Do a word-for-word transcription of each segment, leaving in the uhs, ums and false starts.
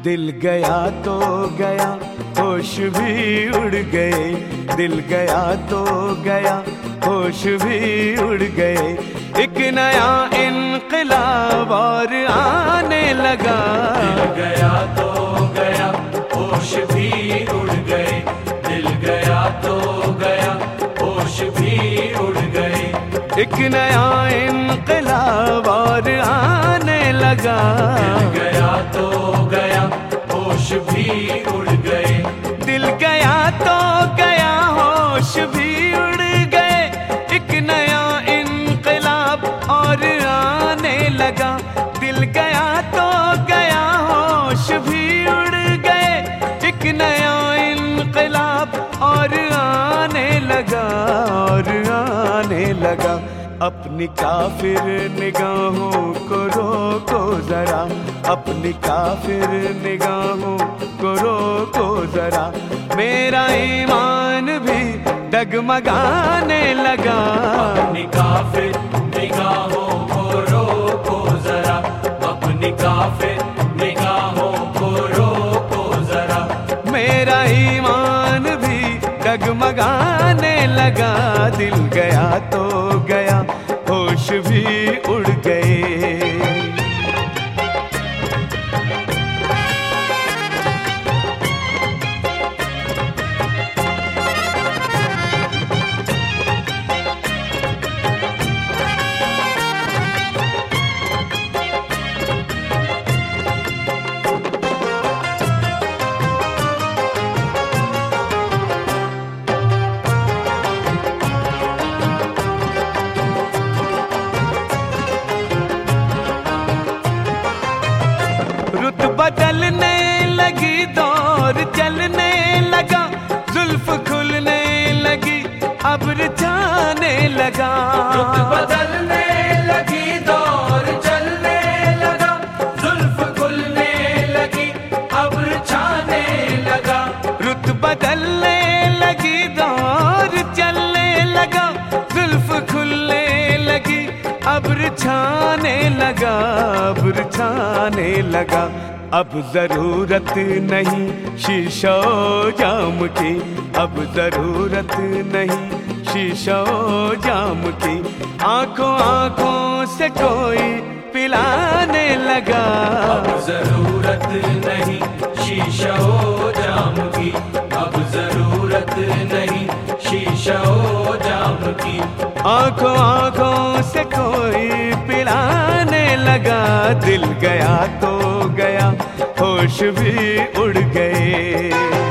दिल गया तो गया होश भी उड़ गए, दिल गया तो गया होश भी उड़ गए। एक नया इनकलाब और आने लगा। दिल गया तो गया होश भी उड़ गए, दिल गया तो गया होश भी उड़ गए। एक नया इनकलाब और आने लगा। दिल गया तो गया होश भी उड़ गए, दिल गया तो गया होश भी उड़ गए। एक नया इनकलाब और आने लगा। दिल गया तो गया होश भी उड़ गए। एक नया इनकलाब और आने लगा और आने लगा। अपनी काफिर निगाहों को रोको जरा, अपनी काफिर निगाहों को रोको जरा। मेरा ईमान भी डगमगाने लगा। अपनी काफिर निगाहों को रोको जरा, अपनी काफिर निगाहों को रोको जरा। मेरा ईमान भी डगमगाने लगा। दिल गया तो गया होश भी उड़ गए। रुत बदलने लगी, दौर चलने लगा। जुल्फ खुलने लगी, अब्र छाने लगा। रुत बदलने लगी, दौर चलने लगा। जुल्फ खुलने लगी, अब्र छाने लगा। रुत बदलने लगी, दौर चलने लगा। जुल्फ खुलने लगी, अब्र छाने लगा, अब्र छाने लगा। अब जरूरत नहीं शीशो जाम की, अब जरूरत नहीं शीशो जाम की। आंखों आंखों से कोई पिलाने लगा। अब जरूरत नहीं शीशा ओ जाम की, अब जरूरत नहीं शीशा ओ जाम की। आंखों आंखों से कोई पिलाने लगा। दिल गया तो गया होश भी उड़ गए।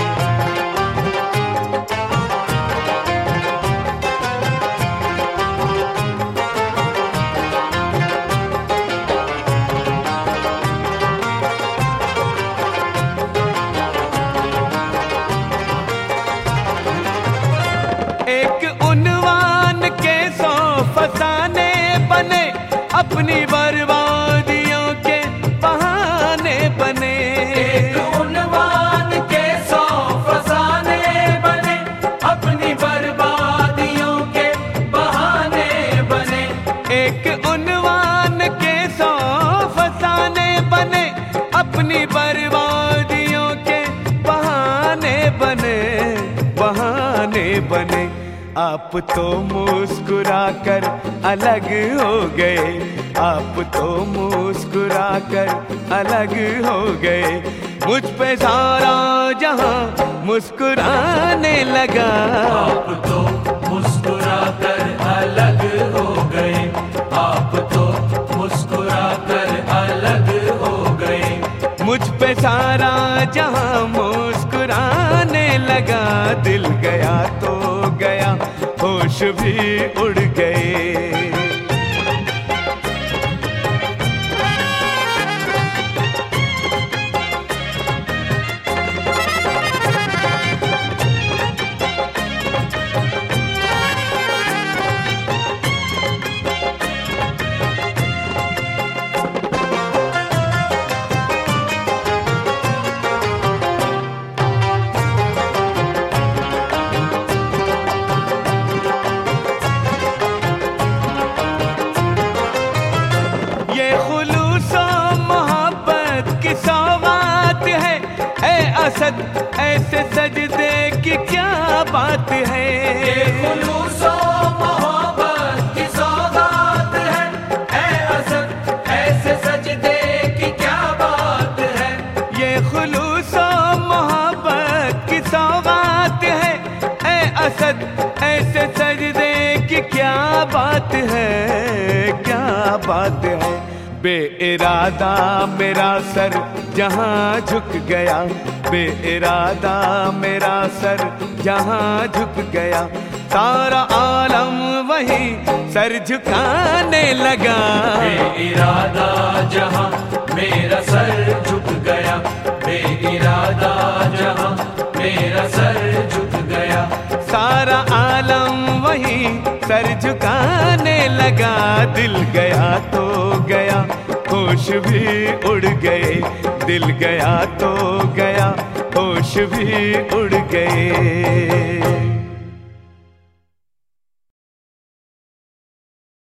एक उन्वान के सौ फसाने बने, अपनी बर्बादियों के बहाने बने। एक उन्वान के सौ फसाने बने, अपनी बर्बादियों के बहाने बने। एक उन्वान के सौ फसाने बने, अपनी बर्बादियों के बहाने बने, बहाने बने। आप तो मुस्कुरा कर अलग हो गए, आप तो मुस्कुरा कर अलग हो गए। मुझ पे सारा जहां मुस्कुराने लगा। आप तो मुस्कुरा कर अलग हो गए, आप तो मुस्कुरा कर अलग हो गए। मुझ पे सारा जहां मुस्कुराने लगा। दिल गया तो गया होश भी उड़ गए। असद ऐसे सजदे की क्या बात है। ये खुलूसो मोहब्बत की सौगात है, ऐ असद ऐसे सजदे की क्या बात है। ये खुलूसो मोहब्बत की सौगात है, ऐ असद ऐसे सजदे की क्या बात है, क्या बात है। बेइरादा मेरा सर जहाँ झुक गया, बेइरादा मेरा सर जहाँ झुक गया, सारा आलम वही सर झुकाने लगा। बेइरादा जहाँ मेरा सर झुक गया, बेइरादा जहाँ मेरा सर झुक गया, सारा आलम वही सर झुकाने लगा। दिल गया तो गया, होश भी उड़ गए, दिल गया तो गया, होश भी उड़ गए।